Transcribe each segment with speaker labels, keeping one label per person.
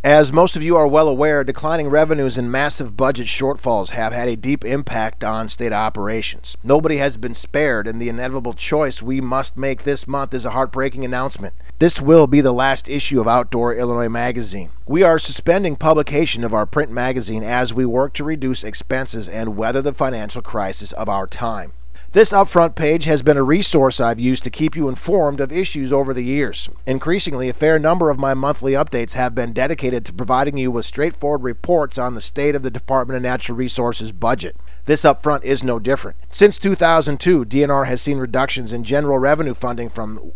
Speaker 1: As most of you are well aware, declining revenues and massive budget shortfalls have had a deep impact on state operations. Nobody has been spared, and the inevitable choice we must make this month is a heartbreaking announcement. This will be the last issue of Outdoor Illinois Magazine. We are suspending publication of our print magazine as we work to reduce expenses and weather the financial crisis of our time. This upfront page has been a resource I've used to keep you informed of issues over the years. Increasingly, a fair number of my monthly updates have been dedicated to providing you with straightforward reports on the state of the Department of Natural Resources budget. This upfront is no different. Since 2002, DNR has seen reductions in general revenue funding from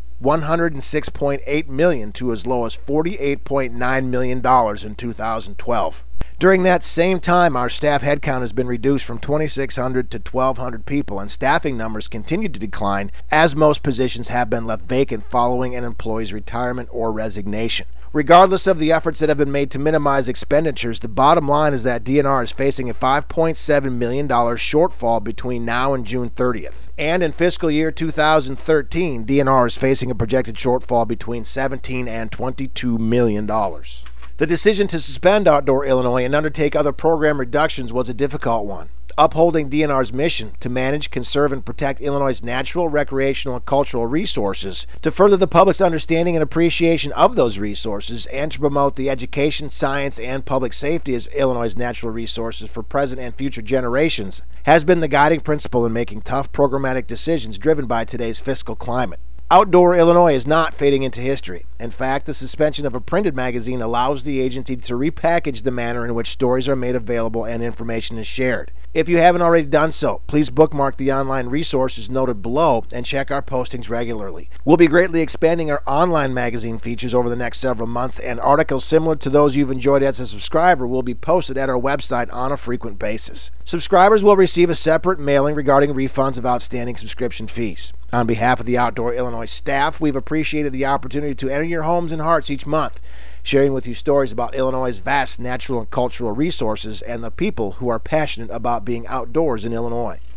Speaker 1: $106.8 million to as low as $48.9 million in 2012. During that same time, our staff headcount has been reduced from 2,600 to 1,200 people, and staffing numbers continue to decline as most positions have been left vacant following an employee's retirement or resignation. Regardless of the efforts that have been made to minimize expenditures, the bottom line is that DNR is facing a $5.7 million shortfall between now and June 30th. And in fiscal year 2013, DNR is facing a projected shortfall between $17 and $22 million. The decision to suspend Outdoor Illinois and undertake other program reductions was a difficult one. Upholding DNR's mission to manage, conserve, and protect Illinois' natural, recreational, and cultural resources, to further the public's understanding and appreciation of those resources, and to promote the education, science, and public safety as Illinois' natural resources for present and future generations, has been the guiding principle in making tough programmatic decisions driven by today's fiscal climate. Outdoor Illinois is not fading into history. In fact, the suspension of a printed magazine allows the agency to repackage the manner in which stories are made available and information is shared. If you haven't already done so, please bookmark the online resources noted below and check our postings regularly. We'll be greatly expanding our online magazine features over the next several months, and articles similar to those you've enjoyed as a subscriber will be posted at our website on a frequent basis. Subscribers will receive a separate mailing regarding refunds of outstanding subscription fees. On behalf of the Outdoor Illinois staff, we've appreciated the opportunity to enter your homes and hearts each month, sharing with you stories about Illinois' vast natural and cultural resources and the people who are passionate about being outdoors in Illinois.